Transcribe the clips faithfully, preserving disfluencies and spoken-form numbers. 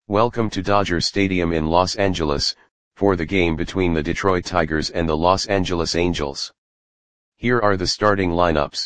Welcome to Dodger Stadium in Los Angeles, for the game between the Detroit Tigers and the Los Angeles Angels. Here are the starting lineups.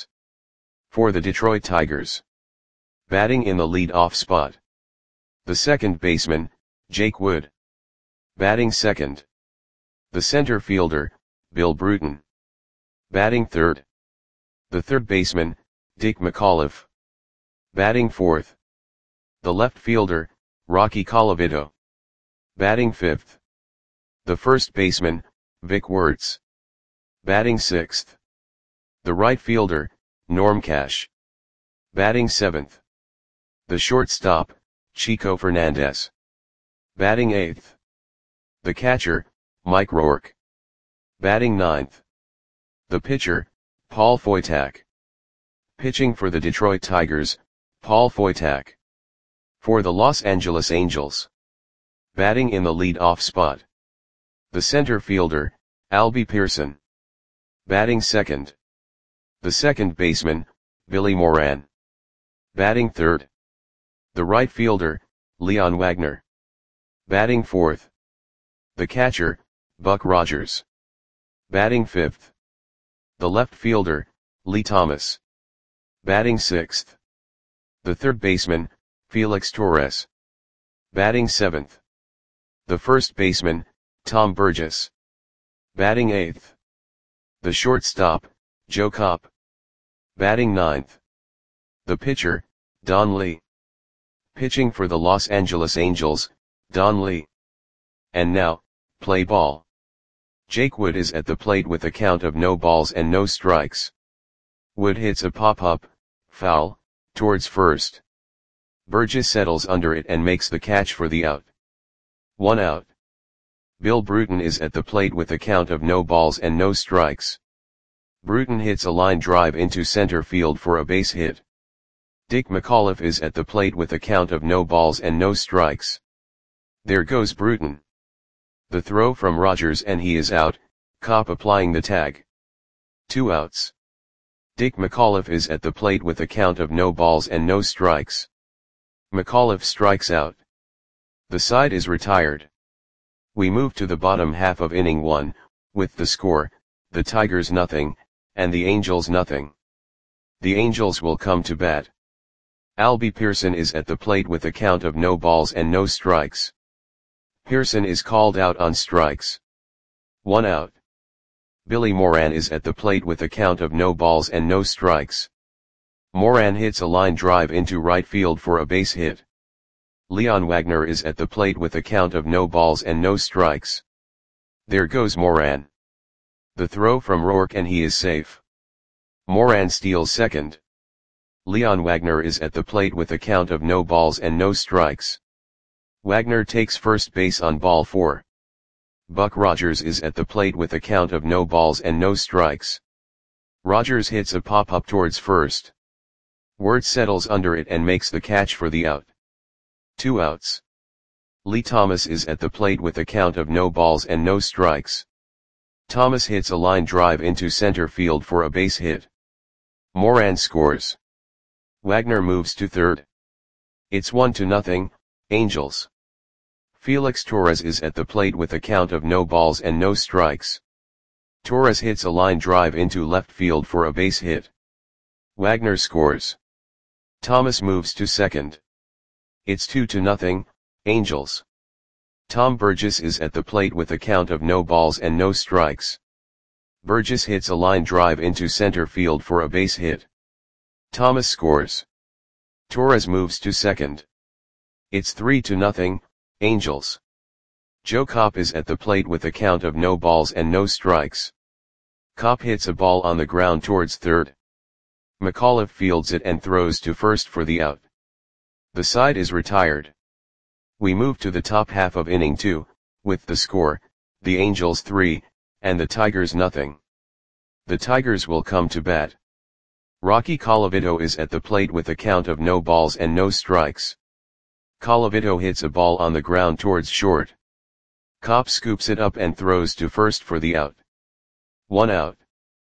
For the Detroit Tigers. Batting in the lead-off spot. The second baseman, Jake Wood. Batting second. The center fielder, Bill Bruton. Batting third. The third baseman, Dick McAuliffe. Batting fourth. The left fielder, Rocky Colavito. Batting fifth. The first baseman, Vic Wertz. Batting sixth. The right fielder, Norm Cash. Batting seventh. The shortstop, Chico Fernandez. Batting eighth. The catcher, Mike Rourke. Batting ninth. The pitcher, Paul Foytak. Pitching for the Detroit Tigers, Paul Foytak. For the Los Angeles Angels. Batting in the lead-off spot. The center fielder, Albie Pearson. Batting second. The second baseman, Billy Moran. Batting third. The right fielder, Leon Wagner. Batting fourth. The catcher, Buck Rogers. Batting fifth. The left fielder, Lee Thomas. Batting sixth. The third baseman, Felix Torres. Batting seventh. The first baseman, Tom Burgess. Batting eighth. The shortstop, Joe Kopp. Batting ninth. The pitcher, Don Lee. Pitching for the Los Angeles Angels, Don Lee. And now, play ball. Jake Wood is at the plate with a count of no balls and no strikes. Wood hits a pop-up, foul, towards first. Burgess settles under it and makes the catch for the out. One out. Bill Bruton is at the plate with a count of no balls and no strikes. Bruton hits a line drive into center field for a base hit. Dick McAuliffe is at the plate with a count of no balls and no strikes. There goes Bruton. The throw from Rogers and he is out, Kopp applying the tag. Two outs. Dick McAuliffe is at the plate with a count of no balls and no strikes. McAuliffe strikes out. The side is retired. We move to the bottom half of inning one, with the score, the Tigers nothing, and the Angels nothing. The Angels will come to bat. Albie Pearson is at the plate with a count of no balls and no strikes. Pearson is called out on strikes. One out. Billy Moran is at the plate with a count of no balls and no strikes. Moran hits a line drive into right field for a base hit. Leon Wagner is at the plate with a count of no balls and no strikes. There goes Moran. The throw from Rourke and he is safe. Moran steals second. Leon Wagner is at the plate with a count of no balls and no strikes. Wagner takes first base on ball four. Buck Rogers is at the plate with a count of no balls and no strikes. Rogers hits a pop-up towards first. Wertz settles under it and makes the catch for the out. Two outs. Lee Thomas is at the plate with a count of no balls and no strikes. Thomas hits a line drive into center field for a base hit. Moran scores. Wagner moves to third. It's one to nothing, Angels. Felix Torres is at the plate with a count of no balls and no strikes. Torres hits a line drive into left field for a base hit. Wagner scores. Thomas moves to second. It's two to nothing, Angels. Tom Burgess is at the plate with a count of no balls and no strikes. Burgess hits a line drive into center field for a base hit. Thomas scores. Torres moves to second. It's three to nothing, Angels. Joe Kopp is at the plate with a count of no balls and no strikes. Kopp hits a ball on the ground towards third. McAuliffe fields it and throws to first for the out. The side is retired. We move to the top half of inning two, with the score, the Angels three, and the Tigers nothing. The Tigers will come to bat. Rocky Colavito is at the plate with a count of no balls and no strikes. Colavito hits a ball on the ground towards short. Kopp scoops it up and throws to first for the out. One out.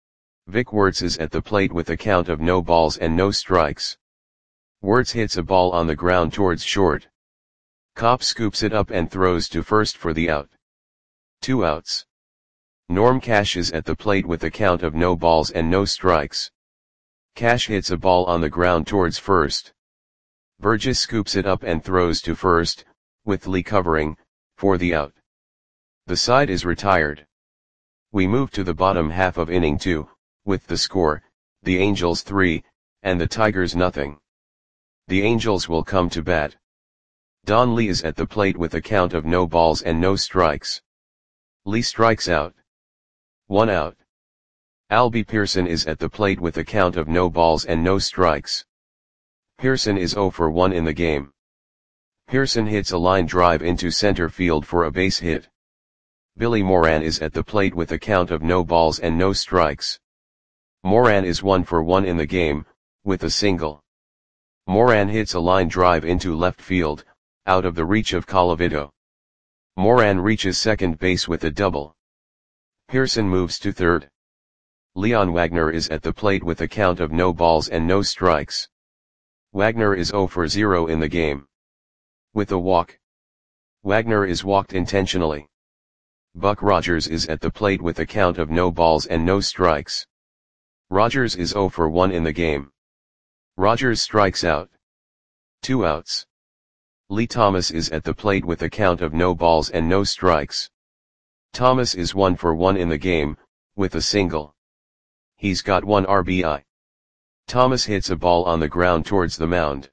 Vic Wertz is at the plate with a count of no balls and no strikes. Wertz hits a ball on the ground towards short. Kopp scoops it up and throws to first for the out. Two outs. Norm Cash is at the plate with a count of no balls and no strikes. Cash hits a ball on the ground towards first. Burgess scoops it up and throws to first, with Lee covering, for the out. The side is retired. We move to the bottom half of inning two, with the score, the Angels three, and the Tigers nothing. The Angels will come to bat. Don Lee is at the plate with a count of no balls and no strikes. Lee strikes out. One out. Albie Pearson is at the plate with a count of no balls and no strikes. Pearson is oh for one in the game. Pearson hits a line drive into center field for a base hit. Billy Moran is at the plate with a count of no balls and no strikes. Moran is one for one in the game, with a single. Moran hits a line drive into left field, out of the reach of Colavito. Moran reaches second base with a double. Pearson moves to third. Leon Wagner is at the plate with a count of no balls and no strikes. Wagner is oh for zero in the game. With a walk. Wagner is walked intentionally. Buck Rogers is at the plate with a count of no balls and no strikes. Rogers is oh for one in the game. Rogers strikes out. Two outs. Lee Thomas is at the plate with a count of no balls and no strikes. Thomas is one for one in the game, with a single. He's got one R B I. Thomas hits a ball on the ground towards the mound.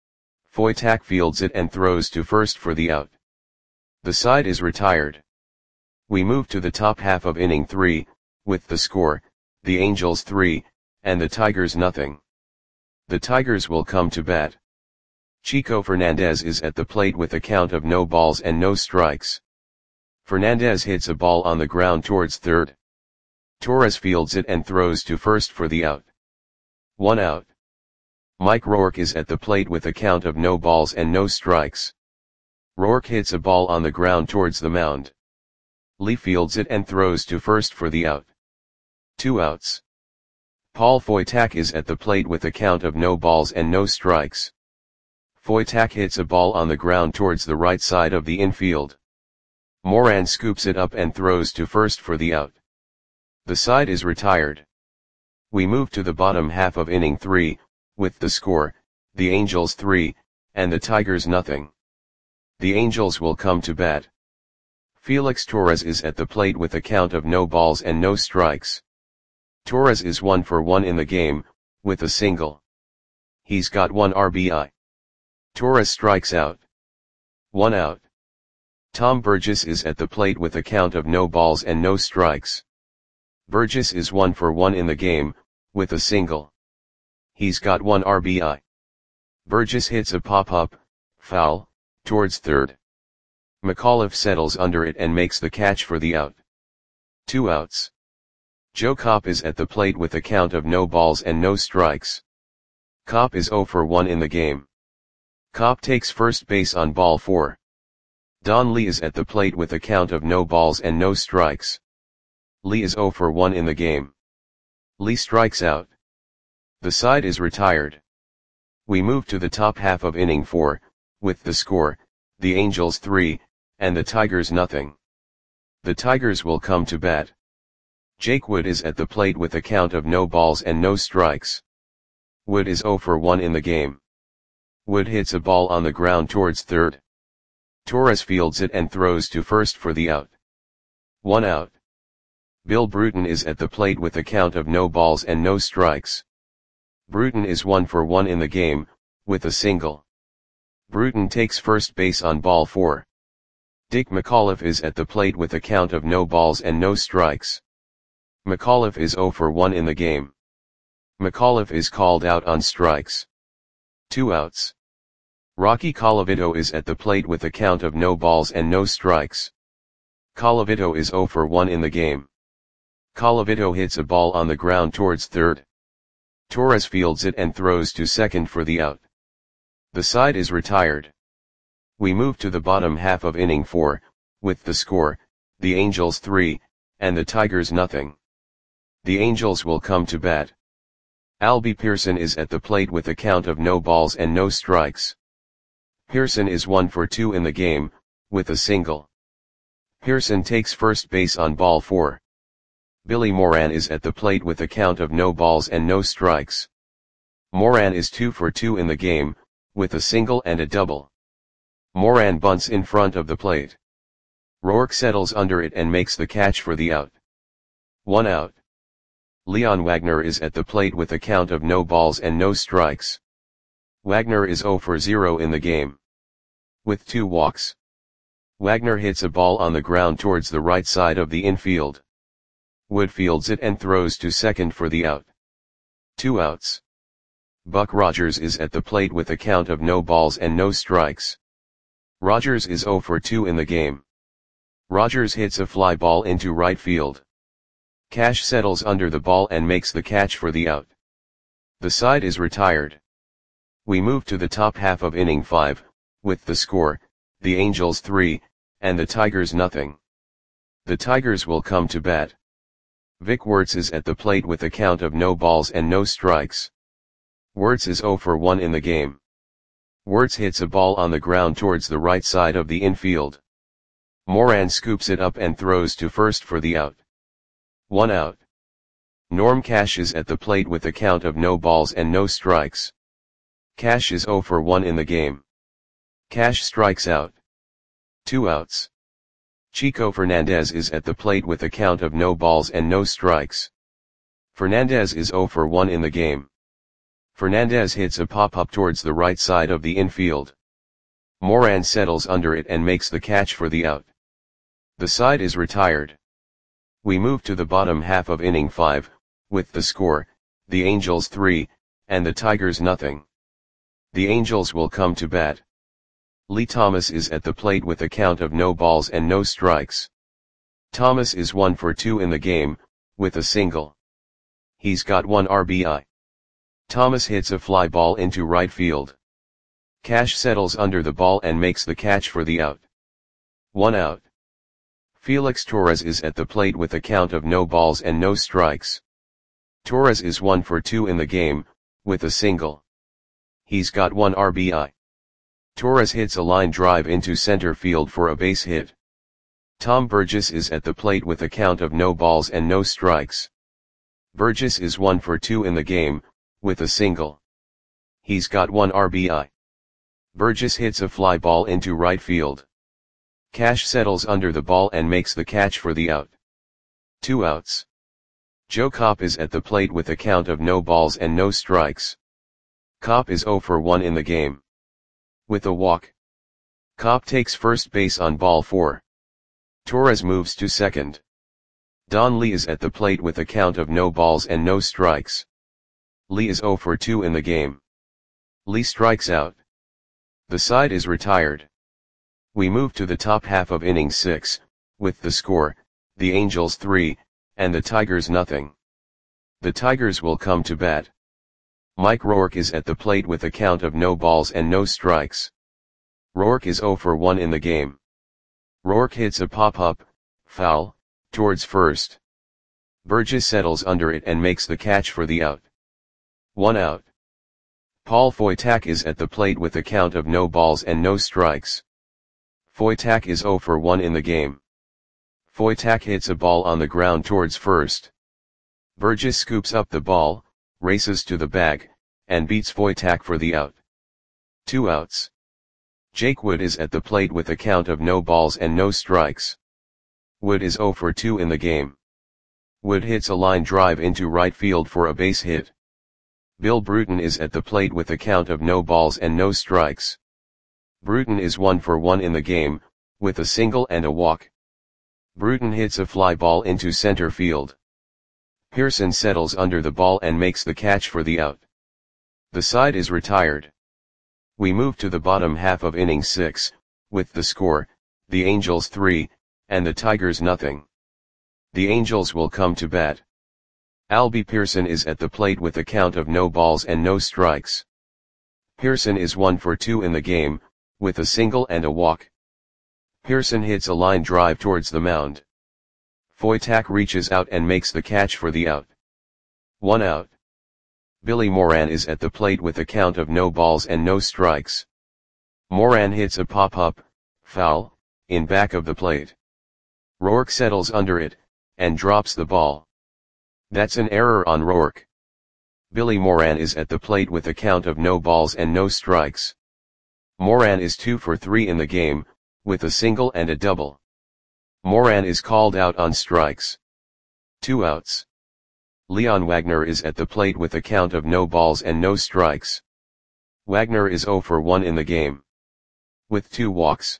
Foytak fields it and throws to first for the out. The side is retired. We move to the top half of inning three, with the score, the Angels three, and the Tigers nothing. The Tigers will come to bat. Chico Fernandez is at the plate with a count of no balls and no strikes. Fernandez hits a ball on the ground towards third. Torres fields it and throws to first for the out. One out. Mike Rourke is at the plate with a count of no balls and no strikes. Rourke hits a ball on the ground towards the mound. Lee fields it and throws to first for the out. Two outs. Paul Foytak is at the plate with a count of no balls and no strikes. Foytak hits a ball on the ground towards the right side of the infield. Moran scoops it up and throws to first for the out. The side is retired. We move to the bottom half of inning three, with the score, the Angels three, and the Tigers nothing. The Angels will come to bat. Felix Torres is at the plate with a count of no balls and no strikes. Torres is one for one in the game, with a single. He's got one R B I. Torres strikes out. One out. Tom Burgess is at the plate with a count of no balls and no strikes. Burgess is one for one in the game, with a single. He's got one R B I. Burgess hits a pop-up, foul, towards third. McAuliffe settles under it and makes the catch for the out. Two outs. Joe Kopp is at the plate with a count of no balls and no strikes. Kopp is oh for one in the game. Kopp takes first base on ball four. Don Lee is at the plate with a count of no balls and no strikes. Lee is oh for one in the game. Lee strikes out. The side is retired. We move to the top half of inning four, with the score, the Angels three, and the Tigers nothing. The Tigers will come to bat. Jake Wood is at the plate with a count of no balls and no strikes. Wood is oh for one in the game. Wood hits a ball on the ground towards third. Torres fields it and throws to first for the out. One out. Bill Bruton is at the plate with a count of no balls and no strikes. Bruton is one for one in the game, with a single. Bruton takes first base on ball four. Dick McAuliffe is at the plate with a count of no balls and no strikes. McAuliffe is oh for one in the game. McAuliffe is called out on strikes. Two outs. Rocky Colavito is at the plate with a count of no balls and no strikes. Colavito is oh for one in the game. Colavito hits a ball on the ground towards third. Torres fields it and throws to second for the out. The side is retired. We move to the bottom half of inning four, with the score, the Angels three, and the Tigers nothing. The Angels will come to bat. Albie Pearson is at the plate with a count of no balls and no strikes. Pearson is one for two in the game, with a single. Pearson takes first base on ball four. Billy Moran is at the plate with a count of no balls and no strikes. Moran is two for two in the game, with a single and a double. Moran bunts in front of the plate. Rourke settles under it and makes the catch for the out. One out. Leon Wagner is at the plate with a count of no balls and no strikes. Wagner is zero for zero in the game. With two walks. Wagner hits a ball on the ground towards the right side of the infield. Wood fields it and throws to second for the out. Two outs. Buck Rogers is at the plate with a count of no balls and no strikes. Rogers is zero for two in the game. Rogers hits a fly ball into right field. Cash settles under the ball and makes the catch for the out. The side is retired. We move to the top half of inning five, with the score, the Angels three, and the Tigers nothing. The Tigers will come to bat. Vic Wertz is at the plate with a count of no balls and no strikes. Wertz is zero for one in the game. Wertz hits a ball on the ground towards the right side of the infield. Moran scoops it up and throws to first for the out. One out. Norm Cash is at the plate with a count of no balls and no strikes. Cash is zero for one in the game. Cash strikes out. Two outs. Chico Fernandez is at the plate with a count of no balls and no strikes. Fernandez is zero for one in the game. Fernandez hits a pop-up towards the right side of the infield. Moran settles under it and makes the catch for the out. The side is retired. We move to the bottom half of inning five, with the score, the Angels three, and the Tigers nothing. The Angels will come to bat. Lee Thomas is at the plate with a count of no balls and no strikes. Thomas is one for two in the game, with a single. He's got one R B I. Thomas hits a fly ball into right field. Cash settles under the ball and makes the catch for the out. One out. Felix Torres is at the plate with a count of no balls and no strikes. Torres is one for two in the game, with a single. He's got one R B I. Torres hits a line drive into center field for a base hit. Tom Burgess is at the plate with a count of no balls and no strikes. Burgess is one for two in the game, with a single. He's got one R B I. Burgess hits a fly ball into right field. Cash settles under the ball and makes the catch for the out. Two outs. Joe Kopp is at the plate with a count of no balls and no strikes. Kopp is zero for one in the game. With a walk. Kopp takes first base on ball four. Torres moves to second. Don Lee is at the plate with a count of no balls and no strikes. Lee is zero for two in the game. Lee strikes out. The side is retired. We move to the top half of inning six, with the score, the Angels three, and the Tigers nothing. The Tigers will come to bat. Mike Rourke is at the plate with a count of no balls and no strikes. Rourke is zero for one in the game. Rourke hits a pop-up, foul, towards first. Burgess settles under it and makes the catch for the out. One out. Paul Foytak is at the plate with a count of no balls and no strikes. Foytak is zero for one in the game. Foytak hits a ball on the ground towards first. Burgess scoops up the ball, races to the bag, and beats Foytak for the out. Two outs. Jake Wood is at the plate with a count of no balls and no strikes. Wood is zero for two in the game. Wood hits a line drive into right field for a base hit. Bill Bruton is at the plate with a count of no balls and no strikes. Bruton is one for one in the game, with a single and a walk. Bruton hits a fly ball into center field. Pearson settles under the ball and makes the catch for the out. The side is retired. We move to the bottom half of inning six, with the score, the Angels three, and the Tigers nothing. The Angels will come to bat. Albie Pearson is at the plate with a count of no balls and no strikes. Pearson is one for two in the game, with a single and a walk. Pearson hits a line drive towards the mound. Foytak reaches out and makes the catch for the out. One out. Billy Moran is at the plate with a count of no balls and no strikes. Moran hits a pop-up, foul, in back of the plate. Rourke settles under it, and drops the ball. That's an error on Rourke. Billy Moran is at the plate with a count of no balls and no strikes. Moran is two for three in the game, with a single and a double. Moran is called out on strikes. Two outs. Leon Wagner is at the plate with a count of no balls and no strikes. Wagner is zero for one in the game. With two walks.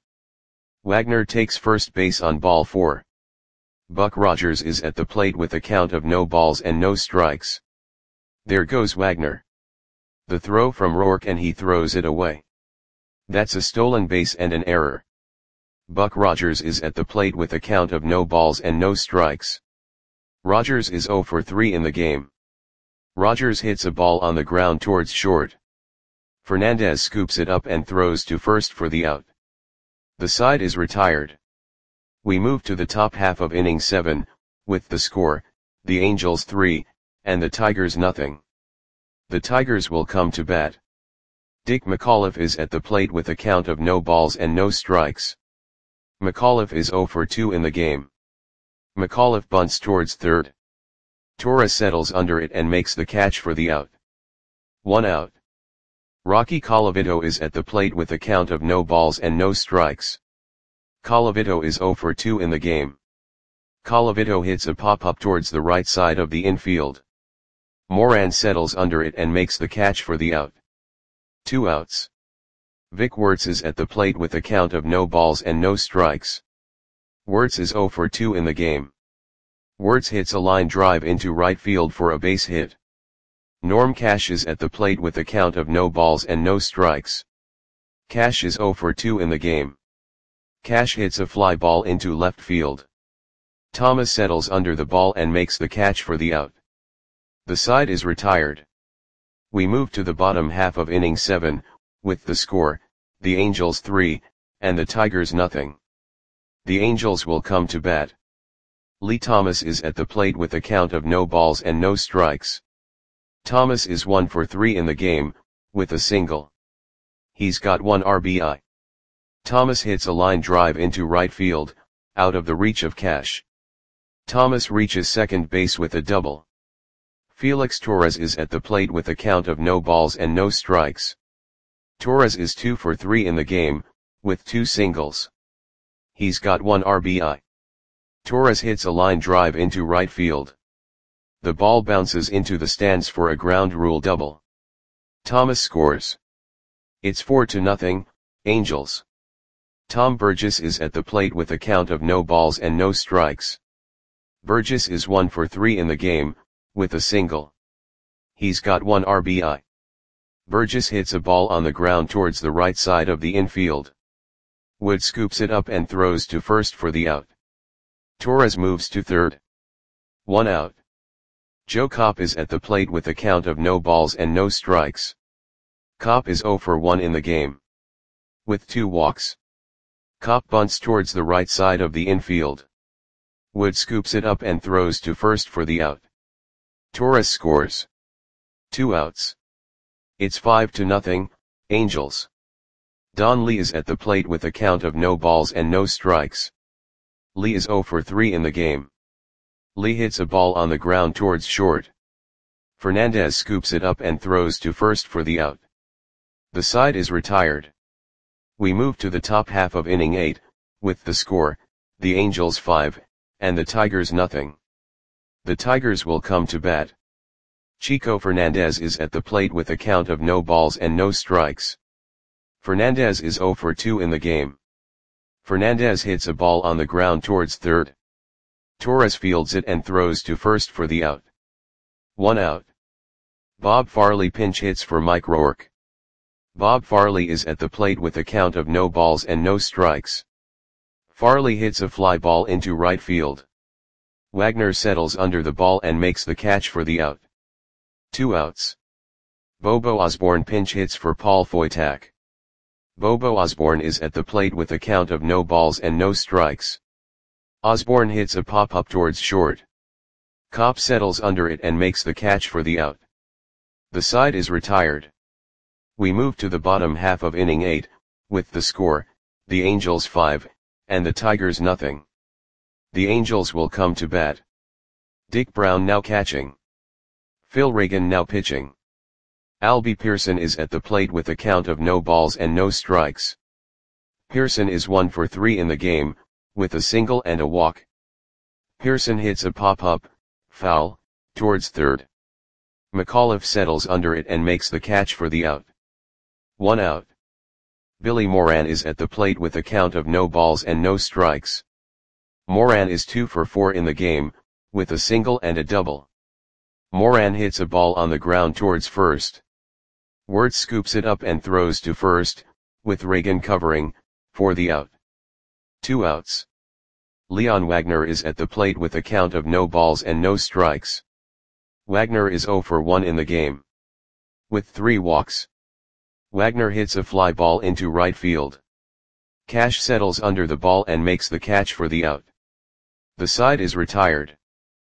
Wagner takes first base on ball four. Buck Rogers is at the plate with a count of no balls and no strikes. There goes Wagner. The throw from Rourke and he throws it away. That's a stolen base and an error. Buck Rogers is at the plate with a count of no balls and no strikes. Rogers is zero for three in the game. Rogers hits a ball on the ground towards short. Fernandez scoops it up and throws to first for the out. The side is retired. We move to the top half of inning seven, with the score, the Angels three, and the Tigers nothing. The Tigers will come to bat. Dick McAuliffe is at the plate with a count of no balls and no strikes. McAuliffe is zero for two in the game. McAuliffe bunts towards third. Torres settles under it and makes the catch for the out. One out. Rocky Colavito is at the plate with a count of no balls and no strikes. Colavito is zero for two in the game. Colavito hits a pop-up towards the right side of the infield. Moran settles under it and makes the catch for the out. Two outs. Vic Wertz is at the plate with a count of no balls and no strikes. Wertz is zero for two in the game. Wertz hits a line drive into right field for a base hit. Norm Cash is at the plate with a count of no balls and no strikes. Cash is zero for two in the game. Cash hits a fly ball into left field. Thomas settles under the ball and makes the catch for the out. The side is retired. We move to the bottom half of inning seven, with the score, the Angels three, and the Tigers nothing. The Angels will come to bat. Lee Thomas is at the plate with a count of no balls and no strikes. Thomas is one for three in the game, with a single. He's got one R B I. Thomas hits a line drive into right field, out of the reach of Cash. Thomas reaches second base with a double. Felix Torres is at the plate with a count of no balls and no strikes. Torres is two for three in the game, with two singles. He's got one R B I. Torres hits a line drive into right field. The ball bounces into the stands for a ground rule double. Thomas scores. It's four to nothing, Angels. Tom Burgess is at the plate with a count of no balls and no strikes. Burgess is one for three in the game, with a single. He's got one R B I. Burgess hits a ball on the ground towards the right side of the infield. Wood scoops it up and throws to first for the out. Torres moves to third. One out. Joe Kopp is at the plate with a count of no balls and no strikes. Kopp is zero for one in the game. With two walks. Kopp bunts towards the right side of the infield. Wood scoops it up and throws to first for the out. Torres scores. Two outs. It's five to nothing, Angels. Don Lee is at the plate with a count of no balls and no strikes. Lee is zero for three in the game. Lee hits a ball on the ground towards short. Fernandez scoops it up and throws to first for the out. The side is retired. We move to the top half of inning eight, with the score, the Angels five, and the Tigers nothing. The Tigers will come to bat. Chico Fernandez is at the plate with a count of no balls and no strikes. Fernandez is zero for two in the game. Fernandez hits a ball on the ground towards third. Torres fields it and throws to first for the out. One out. Bob Farley pinch hits for Mike Rourke. Bob Farley is at the plate with a count of no balls and no strikes. Farley hits a fly ball into right field. Wagner settles under the ball and makes the catch for the out. Two outs. Bobo Osborne pinch hits for Paul Foytak. Bobo Osborne is at the plate with a count of no balls and no strikes. Osborne hits a pop-up towards short. Kopp settles under it and makes the catch for the out. The side is retired. We move to the bottom half of inning eight, with the score, the Angels five, and the Tigers nothing. The Angels will come to bat. Dick Brown now catching. Phil Reagan now pitching. Albie Pearson is at the plate with a count of no balls and no strikes. Pearson is one for three in the game, with a single and a walk. Pearson hits a pop-up, foul, towards third. McAuliffe settles under it and makes the catch for the out. One out. Billy Moran is at the plate with a count of no balls and no strikes. Moran is two for four in the game, with a single and a double. Moran hits a ball on the ground towards first. Wirtz scoops it up and throws to first, with Reagan covering, for the out. Two outs. Leon Wagner is at the plate with a count of no balls and no strikes. Wagner is zero for one in the game. With three walks. Wagner hits a fly ball into right field. Cash settles under the ball and makes the catch for the out. The side is retired.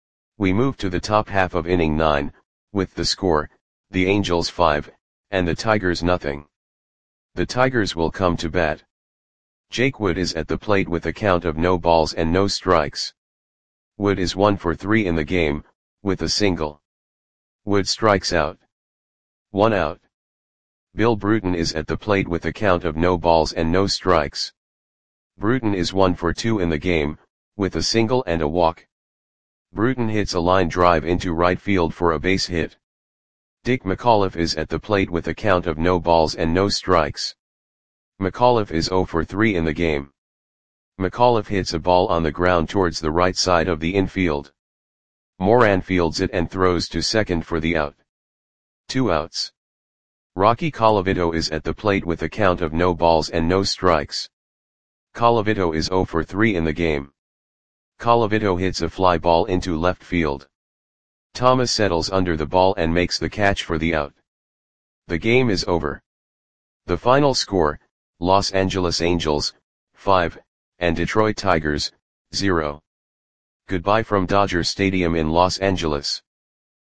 We move to the top half of inning nine, with the score, the Angels five, and the Tigers nothing. The Tigers will come to bat. Jake Wood is at the plate with a count of no balls and no strikes. Wood is one for three in the game, with a single. Wood strikes out. One out. Bill Bruton is at the plate with a count of no balls and no strikes. Bruton is one for two in the game, with a single and a walk. Bruton hits a line drive into right field for a base hit. Dick McAuliffe is at the plate with a count of no balls and no strikes. McAuliffe is zero for three in the game. McAuliffe hits a ball on the ground towards the right side of the infield. Moran fields it and throws to second for the out. Two outs. Rocky Colavito is at the plate with a count of no balls and no strikes. Colavito is zero for three in the game. Colavito hits a fly ball into left field. Thomas settles under the ball and makes the catch for the out. The game is over. The final score, Los Angeles Angels, five, and Detroit Tigers, zero. Goodbye from Dodger Stadium in Los Angeles.